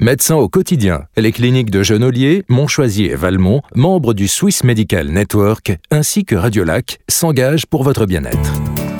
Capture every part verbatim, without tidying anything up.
Médecin au quotidien, les cliniques de Genolier, Montchoisy et Valmont, membres du Swiss Medical Network, ainsi que Radiolac, s'engagent pour votre bien-être.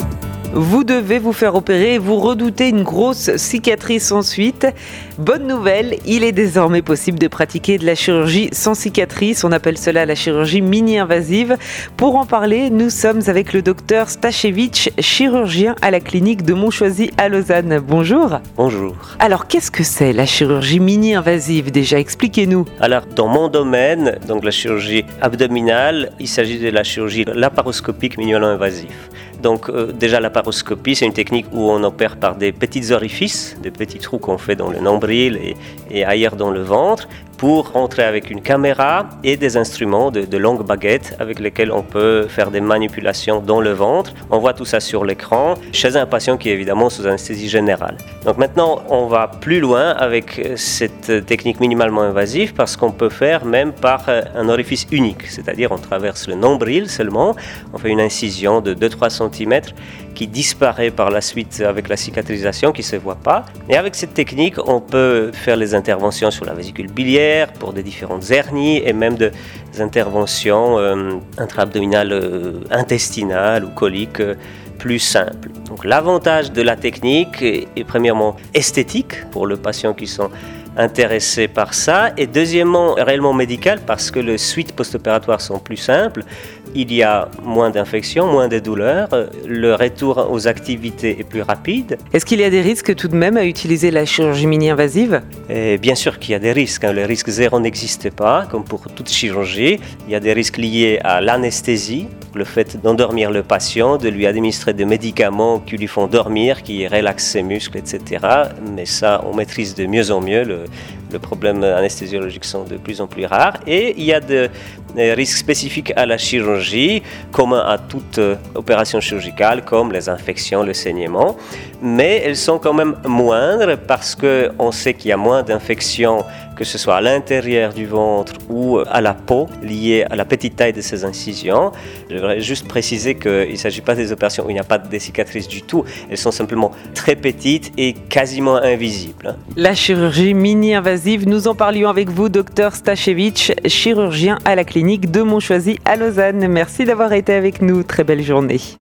Vous devez vous faire opérer et vous redoutez une grosse cicatrice ensuite. Bonne nouvelle, il est désormais possible de pratiquer de la chirurgie sans cicatrice. On appelle cela la chirurgie mini-invasive. Pour en parler, nous sommes avec le docteur Stachevitch, chirurgien à la clinique de Montchoisy à Lausanne. Bonjour. Bonjour. Alors, qu'est-ce que c'est la chirurgie mini-invasive déjà? Expliquez-nous. Alors, dans mon domaine, donc la chirurgie abdominale, il s'agit de la chirurgie laparoscopique minimally invasive. Donc euh, déjà la laparoscopie, c'est une technique où on opère par des petits orifices, des petits trous qu'on fait dans le nombril et, et ailleurs dans le ventre, pour rentrer avec une caméra et des instruments de, de longues baguettes avec lesquels on peut faire des manipulations dans le ventre. On voit tout ça sur l'écran chez un patient qui est évidemment sous anesthésie générale. Donc maintenant, on va plus loin avec cette technique minimalement invasive parce qu'on peut faire même par un orifice unique, c'est-à-dire on traverse le nombril seulement, on fait une incision de deux à trois centimètres qui disparaît par la suite avec la cicatrisation qui ne se voit pas. Et avec cette technique, on peut faire les interventions sur la vésicule biliaire pour des différentes hernies et même des interventions euh, intra-abdominales, euh, intestinales ou coliques euh, plus simples. Donc l'avantage de la technique est, est premièrement esthétique pour le patient qui sont intéressés par ça, et deuxièmement réellement médical parce que les suites post-opératoires sont plus simples, il y a moins d'infections, moins de douleurs, le retour aux activités est plus rapide. Est-ce qu'il y a des risques tout de même à utiliser la chirurgie mini-invasive? Et bien sûr qu'il y a des risques, hein. Le risque zéro n'existe pas, comme pour toute chirurgie. Il y a des risques liés à l'anesthésie, le fait d'endormir le patient, de lui administrer des médicaments qui lui font dormir, qui relaxent ses muscles, et cetera. Mais ça, on maîtrise de mieux en mieux. Le, le problème anesthésiologique sont de plus en plus rares. Et il y a des, des risques spécifiques à la chirurgie, communs à toute euh, opération chirurgicale, comme les infections, le saignement. Mais elles sont quand même moindres parce qu'on sait qu'il y a moins d'infections, que ce soit à l'intérieur du ventre ou à la peau, liées à la petite taille de ces incisions. Je voudrais juste préciser qu'il ne s'agit pas des opérations où il n'y a pas de cicatrices du tout. Elles sont simplement très petites et quasiment invisibles. La chirurgie mini-invasive, nous en parlions avec vous, docteur Stachevitch, chirurgien à la clinique de Montchoisy à Lausanne. Merci d'avoir été avec nous. Très belle journée.